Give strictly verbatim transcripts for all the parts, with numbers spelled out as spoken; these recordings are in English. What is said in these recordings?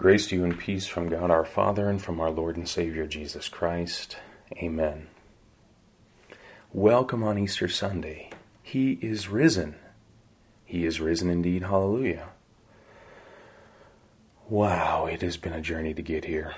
Grace to you and peace from God our Father and from our Lord and Savior Jesus Christ. Amen. Welcome on Easter Sunday. He is risen. He is risen indeed. Hallelujah. Wow, it has been a journey to get here.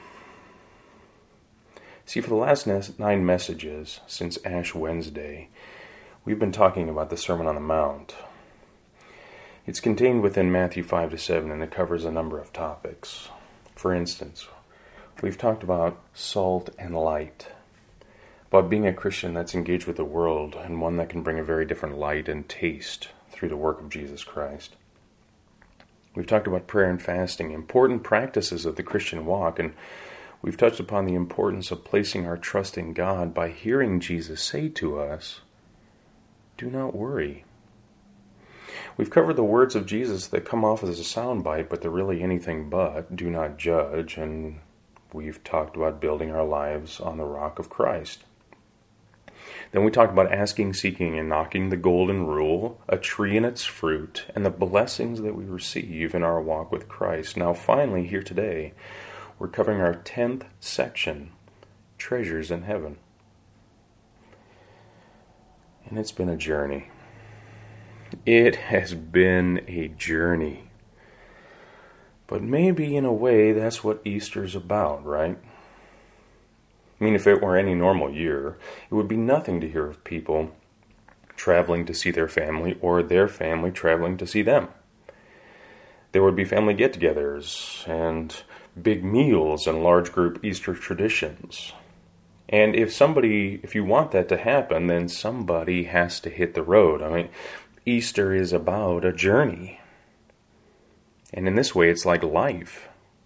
See, for the last nine messages since Ash Wednesday, we've been talking about the Sermon on the Mount. It's contained within Matthew five to seven, and it covers a number of topics. For instance, we've talked about salt and light, about being a Christian that's engaged with the world, and one that can bring a very different light and taste through the work of Jesus Christ. We've talked about prayer and fasting, important practices of the Christian walk, and we've touched upon the importance of placing our trust in God by hearing Jesus say to us, "Do not worry." We've covered the words of Jesus that come off as a soundbite, but they're really anything but, do not judge, and we've talked about building our lives on the rock of Christ. Then we talked about asking, seeking, and knocking, the golden rule, a tree and its fruit, and the blessings that we receive in our walk with Christ. Now finally, here today, we're covering our tenth section, treasures in heaven. And it's been a journey. It has been a journey. But maybe in a way that's what Easter's about, right? I mean, if it were any normal year, it would be nothing to hear of people traveling to see their family or their family traveling to see them. There would be family get-togethers and big meals and large group Easter traditions. And if somebody, if you want that to happen, then somebody has to hit the road. I mean, Easter is about a journey. And in this way, it's like life.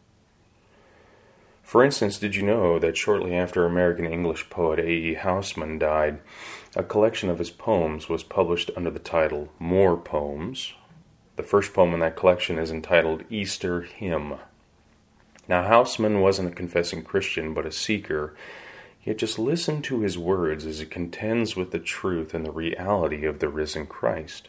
For instance, did you know that shortly after American English poet A E Housman died, a collection of his poems was published under the title More Poems? The first poem in that collection is entitled Easter Hymn. Now, Housman wasn't a confessing Christian, but a seeker. Yet just listen to his words as he contends with the truth and the reality of the risen Christ.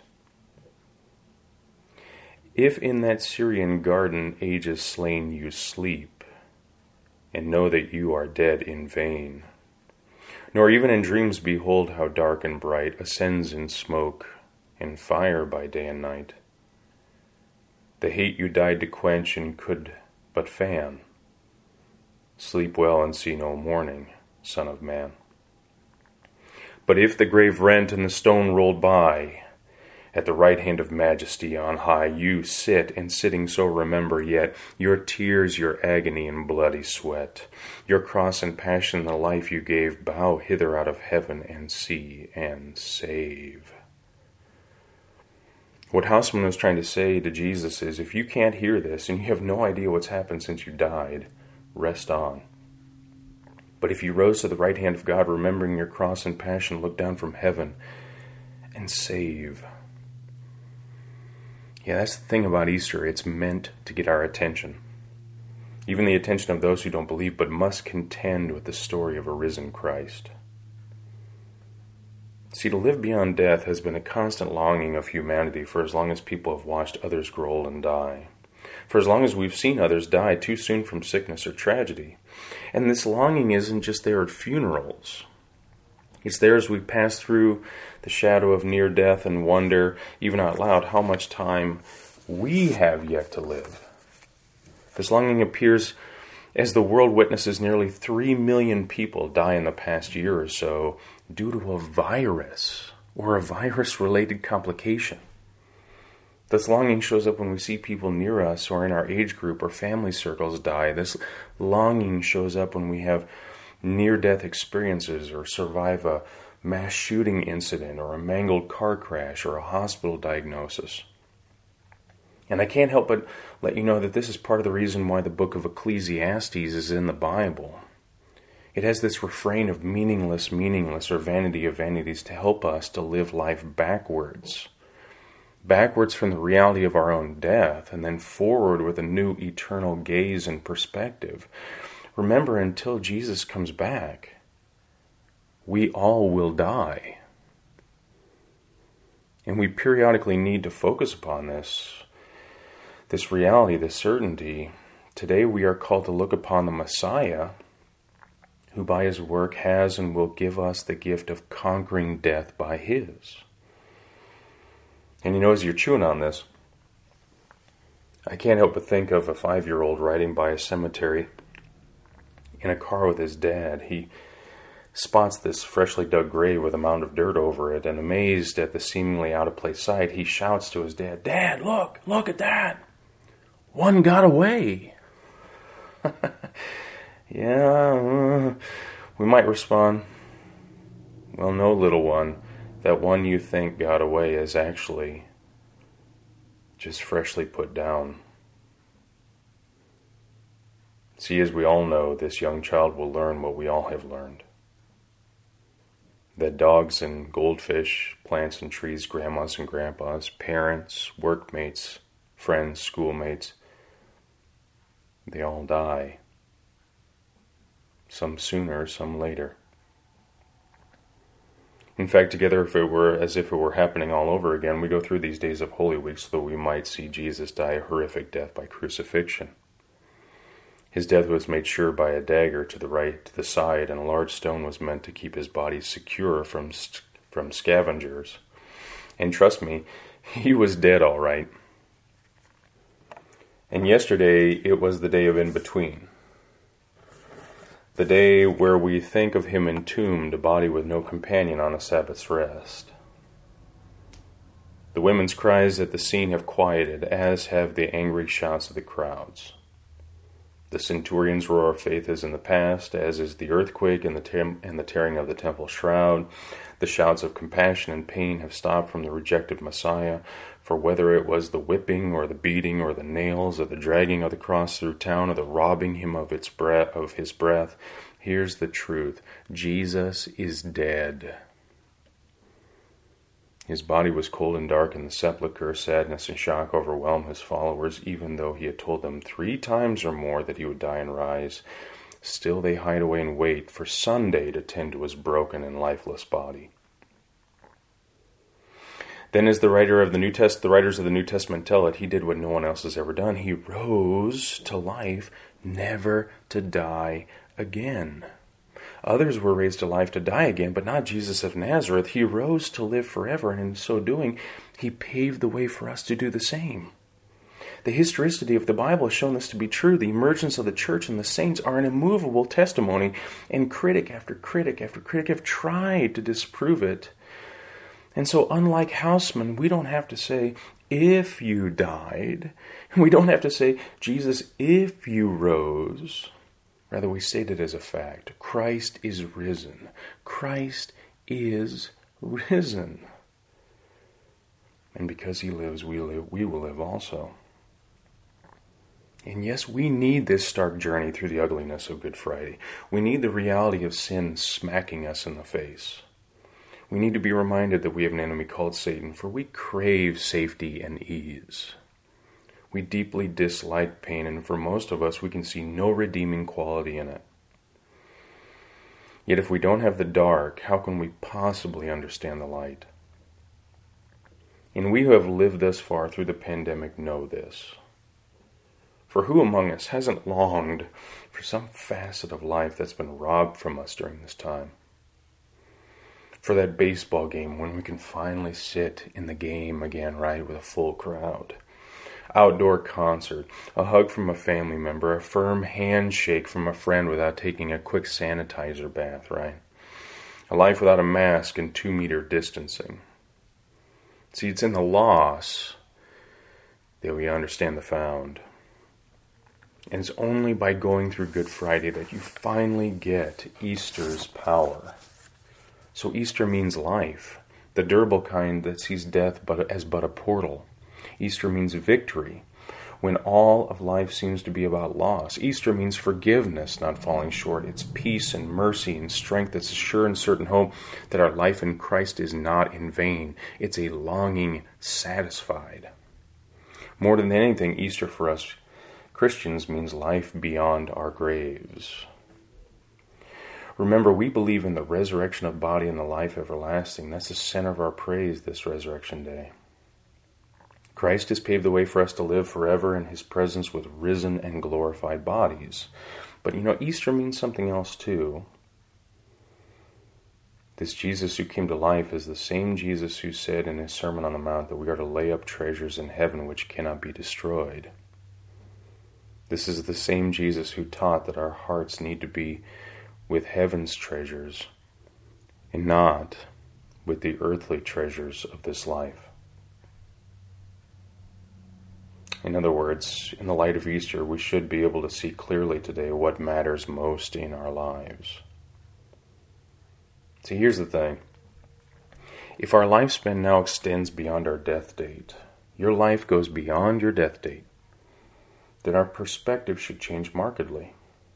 If in that Syrian garden ages slain you sleep, and know that you are dead in vain, nor even in dreams behold how dark and bright ascends in smoke and fire by day and night, the hate you died to quench and could but fan, sleep well and see no morning, Son of Man. But if the grave rent and the stone rolled by, at the right hand of majesty on high you sit, and sitting so remember yet your tears, your agony and bloody sweat, your cross and passion, the life you gave, bow hither out of heaven and see and save. What Housman was trying to say to Jesus is, if you can't hear this and you have no idea what's happened since you died, rest on. But if you rose to the right hand of God, remembering your cross and passion, look down from heaven and save. Yeah, that's the thing about Easter. It's meant to get our attention. Even the attention of those who don't believe, but must contend with the story of a risen Christ. See, to live beyond death has been a constant longing of humanity for as long as people have watched others grow old and die. For as long as we've seen others die too soon from sickness or tragedy. And this longing isn't just there at funerals. It's there as we pass through the shadow of near death and wonder, even out loud, how much time we have yet to live. This longing appears as the world witnesses nearly three million people die in the past year or so due to a virus or a virus-related complication. This longing shows up when we see people near us or in our age group or family circles die. This longing shows up when we have near-death experiences or survive a mass shooting incident or a mangled car crash or a hospital diagnosis. And I can't help but let you know that this is part of the reason why the book of Ecclesiastes is in the Bible. It has this refrain of meaningless, meaningless, or vanity of vanities to help us to live life backwards. Backwards from the reality of our own death, and then forward with a new eternal gaze and perspective. Remember, until Jesus comes back, we all will die. And we periodically need to focus upon this, this reality, this certainty, Today we are called to look upon the Messiah, who by his work has and will give us the gift of conquering death by his. And you know, as you're chewing on this, I can't help but think of a five-year-old riding by a cemetery in a car with his dad. He spots this freshly dug grave with a mound of dirt over it, and amazed at the seemingly out-of-place sight, he shouts to his dad, "Dad, look, look at that! One got away!" Yeah, uh, we might respond, "Well, no, little one, that one you think got away is actually just freshly put down." See, as we all know, this young child will learn what we all have learned. That dogs and goldfish, plants and trees, grandmas and grandpas, parents, workmates, friends, schoolmates, they all die. Some sooner, some later. In fact, together, if it were as if it were happening all over again, we go through these days of Holy Week so that we might see Jesus die a horrific death by crucifixion. His death was made sure by a dagger to the right, to the side, and a large stone was meant to keep his body secure from from scavengers. And trust me, he was dead all right. And yesterday, it was the day of in-between. The day where we think of him entombed, a body with no companion on a Sabbath's rest. The women's cries at the scene have quieted, as have the angry shouts of the crowds. The centurion's roar of faith is in the past, as is the earthquake and the, tem- and the tearing of the temple shroud. The shouts of compassion and pain have stopped from the rejected Messiah, for whether it was the whipping or the beating or the nails or the dragging of the cross through town or the robbing him of its breath, of his breath, here's the truth: Jesus is dead. His body was cold and dark in the sepulchre. Sadness and shock overwhelmed his followers, even though he had told them three times or more that he would die and rise. Still they hide away and wait for Sunday to tend to his broken and lifeless body. Then, as the writer of the New Test, the writers of the New Testament tell it, he did what no one else has ever done. He rose to life, never to die again. Others were raised to life to die again, but not Jesus of Nazareth. He rose to live forever, and in so doing, he paved the way for us to do the same. The historicity of the Bible has shown this to be true. The emergence of the church and the saints are an immovable testimony, and critic after critic after critic have tried to disprove it. And so, unlike Houseman, we don't have to say, "If you died," we don't have to say, "Jesus, if you rose." Rather, we state it as a fact. Christ is risen. Christ is risen. And because he lives, we live, we will live also. And yes, we need this stark journey through the ugliness of Good Friday. We need the reality of sin smacking us in the face. We need to be reminded that we have an enemy called Satan, for we crave safety and ease. We deeply dislike pain, and for most of us, we can see no redeeming quality in it. Yet if we don't have the dark, how can we possibly understand the light? And we who have lived thus far through the pandemic know this. For who among us hasn't longed for some facet of life that's been robbed from us during this time? For that baseball game when we can finally sit in the game again, right, with a full crowd. Outdoor concert, a hug from a family member, a firm handshake from a friend without taking a quick sanitizer bath, right? A life without a mask and two-meter distancing. See, it's in the loss that we understand the found. And it's only by going through Good Friday that you finally get Easter's power. So Easter means life, the durable kind that sees death but as but a portal. Easter means victory, when all of life seems to be about loss. Easter means forgiveness, not falling short. It's peace and mercy and strength. It's a sure and certain hope that our life in Christ is not in vain. It's a longing satisfied. More than anything, Easter for us Christians means life beyond our graves. Remember, we believe in the resurrection of body and the life everlasting. That's the center of our praise this resurrection day. Christ has paved the way for us to live forever in his presence with risen and glorified bodies. But you know, Easter means something else too. This Jesus who came to life is the same Jesus who said in his Sermon on the Mount that we are to lay up treasures in heaven which cannot be destroyed. This is the same Jesus who taught that our hearts need to be with heaven's treasures and not with the earthly treasures of this life. In other words, in the light of Easter, we should be able to see clearly today what matters most in our lives. See, here's the thing. If our lifespan now extends beyond our death date, your life goes beyond your death date, then our perspective should change markedly.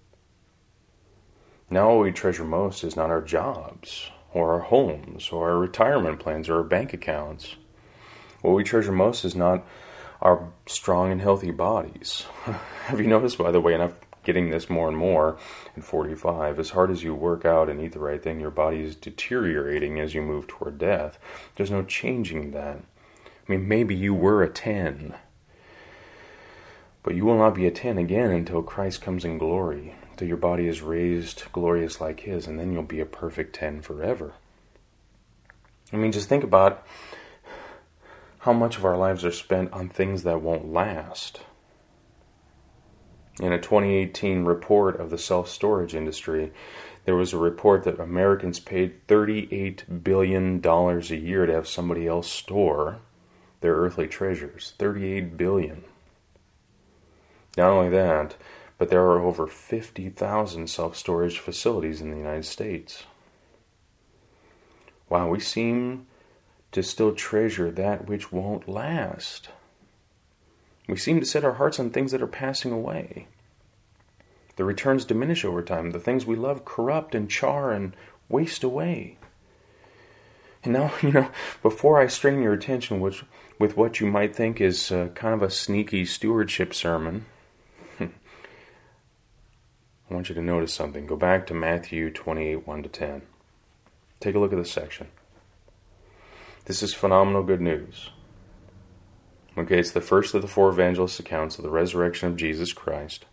Now what we treasure most is not our jobs, or our homes, or our retirement plans, or our bank accounts. What we treasure most is not our strong and healthy bodies. Have you noticed, by the way, and I'm getting this more and more at forty-five, as hard as you work out and eat the right thing, your body is deteriorating as you move toward death. There's no changing that. I mean, maybe you were a ten, but you will not be a ten again until Christ comes in glory, until your body is raised glorious like his, and then you'll be a perfect ten forever. I mean, just think about how much of our lives are spent on things that won't last. In a twenty eighteen report of the self-storage industry, there was a report that Americans paid thirty-eight billion dollars a year to have somebody else store their earthly treasures. thirty-eight billion dollars. Not only that, but there are over fifty thousand self-storage facilities in the United States. Wow, we seem to still treasure that which won't last. We seem to set our hearts on things that are passing away. The returns diminish over time. The things we love corrupt and char and waste away. And now, you know, before I strain your attention with, with what you might think is uh, kind of a sneaky stewardship sermon, I want you to notice something. Go back to Matthew twenty-eight, one to ten. Take a look at this section. This is phenomenal good news. Okay, it's the first of the four evangelist accounts of the resurrection of Jesus Christ.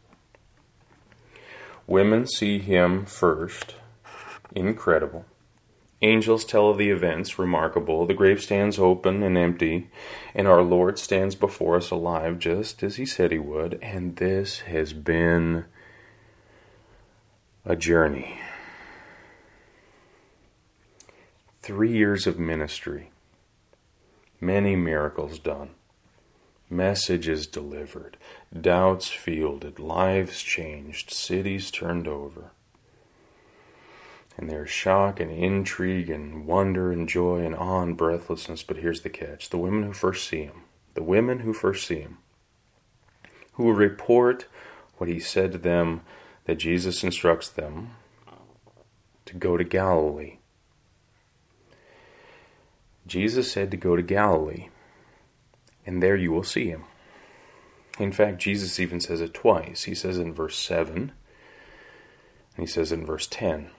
Women see him first. Incredible. Angels tell of the events. Remarkable. The grave stands open and empty, and our Lord stands before us alive, just as he said he would. And this has been a journey. Three years of ministry. Many miracles done. Messages delivered. Doubts fielded. Lives changed. Cities turned over. And there's shock and intrigue and wonder and joy and awe and breathlessness. But here's the catch. The women who first see him. The women who first see him. Who will report what he said to them, that Jesus instructs them to go to Galilee. Jesus said to go to Galilee, and there you will see him. In fact, Jesus even says it twice. He says it in verse seven, and he says it in verse ten.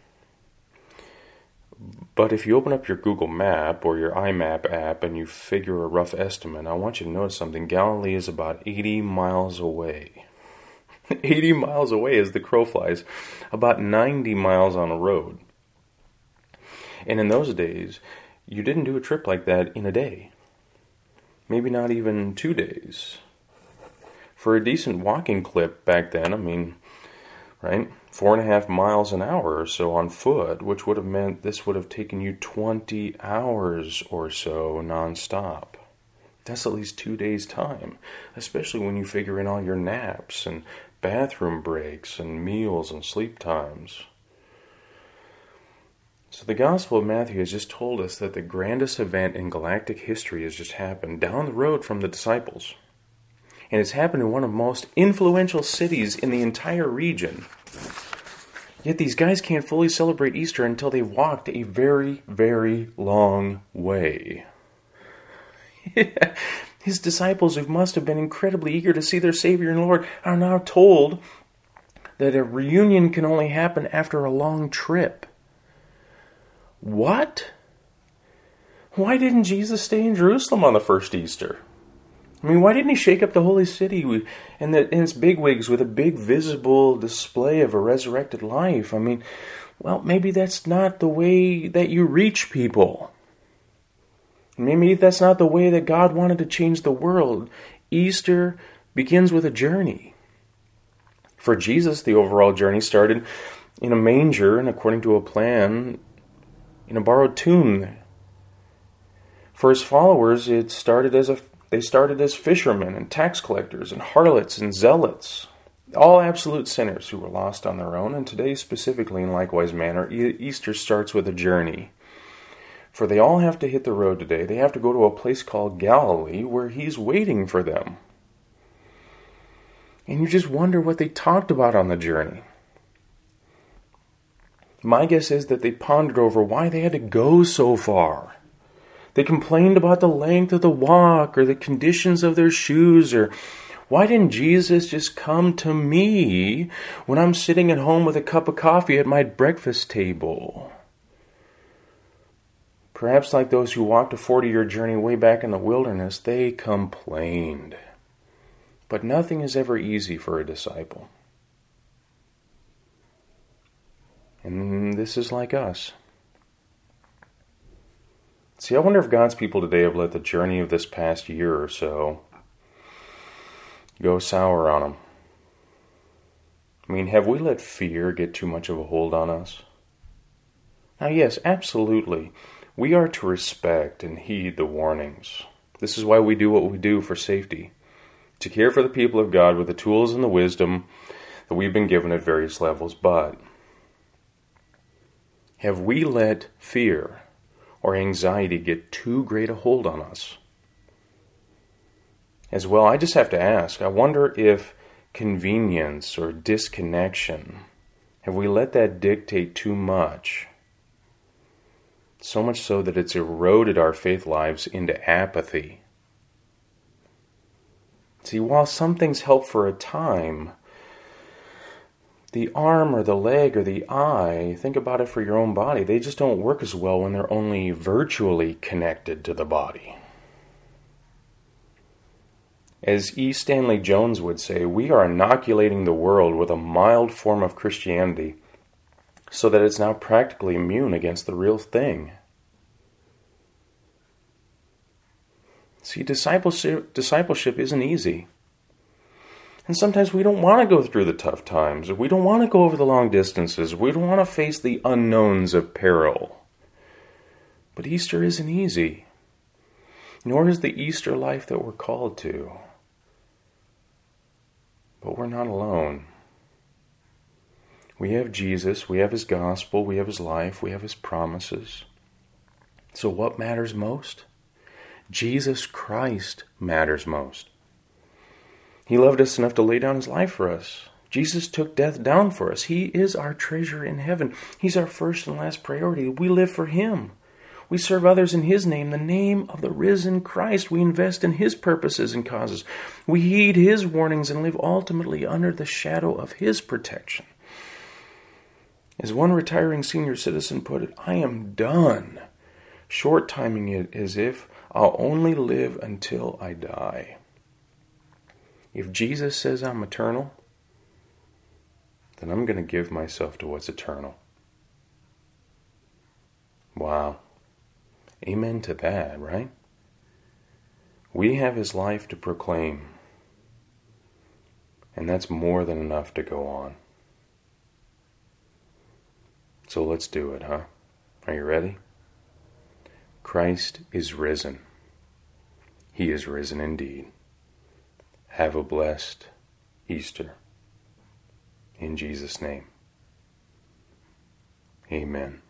But if you open up your Google Map or your iMap app and you figure a rough estimate, I want you to notice something. Galilee is about eighty miles away. eighty miles away as the crow flies. About ninety miles on a road. And in those days, you didn't do a trip like that in a day. Maybe not even two days. For a decent walking clip back then, I mean, right, four and a half miles an hour or so on foot, which would have meant this would have taken you twenty hours or so nonstop. That's at least two days' time, especially when you figure in all your naps and bathroom breaks and meals and sleep times. So the Gospel of Matthew has just told us that the grandest event in galactic history has just happened down the road from the disciples. And it's happened in one of the most influential cities in the entire region. Yet these guys can't fully celebrate Easter until they've walked a very, very long way. His disciples, who must have been incredibly eager to see their Savior and Lord, are now told that a reunion can only happen after a long trip. What? Why didn't Jesus stay in Jerusalem on the first Easter? I mean, why didn't he shake up the holy city and, the, and its bigwigs with a big visible display of a resurrected life? I mean, well, maybe that's not the way that you reach people. Maybe that's not the way that God wanted to change the world. Easter begins with a journey. For Jesus, the overall journey started in a manger and according to a plan in a borrowed tomb. For his followers, it started as a they started as fishermen and tax collectors and harlots and zealots, all absolute sinners who were lost on their own. And today, specifically in likewise manner, Easter starts with a journey. For they all have to hit the road today. They have to go to a place called Galilee where he's waiting for them. And you just wonder what they talked about on the journey. My guess is that they pondered over why they had to go so far. They complained about the length of the walk or the conditions of their shoes, or why didn't Jesus just come to me when I'm sitting at home with a cup of coffee at my breakfast table? Perhaps like those who walked a forty-year journey way back in the wilderness, they complained. But nothing is ever easy for a disciple. And this is like us. See, I wonder if God's people today have let the journey of this past year or so go sour on them. I mean, have we let fear get too much of a hold on us? Now, yes, absolutely. We are to respect and heed the warnings. This is why we do what we do for safety. To care for the people of God with the tools and the wisdom that we've been given at various levels. But have we let fear or anxiety get too great a hold on us? As well, I just have to ask, I wonder if convenience or disconnection, have we let that dictate too much? So much so that it's eroded our faith lives into apathy. See, while some things help for a time, the arm or the leg or the eye, think about it for your own body, they just don't work as well when they're only virtually connected to the body. As E. Stanley Jones would say, we are inoculating the world with a mild form of Christianity so that it's now practically immune against the real thing. See, discipleship, discipleship isn't easy. And sometimes we don't want to go through the tough times. We don't want to go over the long distances. We don't want to face the unknowns of peril. But Easter isn't easy. Nor is the Easter life that we're called to. But we're not alone. We have Jesus. We have His gospel. We have His life. We have His promises. So what matters most? Jesus Christ matters most. He loved us enough to lay down His life for us. Jesus took death down for us. He is our treasure in heaven. He's our first and last priority. We live for Him. We serve others in His name, the name of the risen Christ. We invest in His purposes and causes. We heed His warnings and live ultimately under the shadow of His protection. As one retiring senior citizen put it, I am done short-timing it as if I'll only live until I die. If Jesus says I'm eternal, then I'm going to give myself to what's eternal. Wow. Amen to that, right? We have His life to proclaim, and that's more than enough to go on. So let's do it, huh? Are you ready? Christ is risen. He is risen indeed. Have a blessed Easter. In Jesus' name. Amen.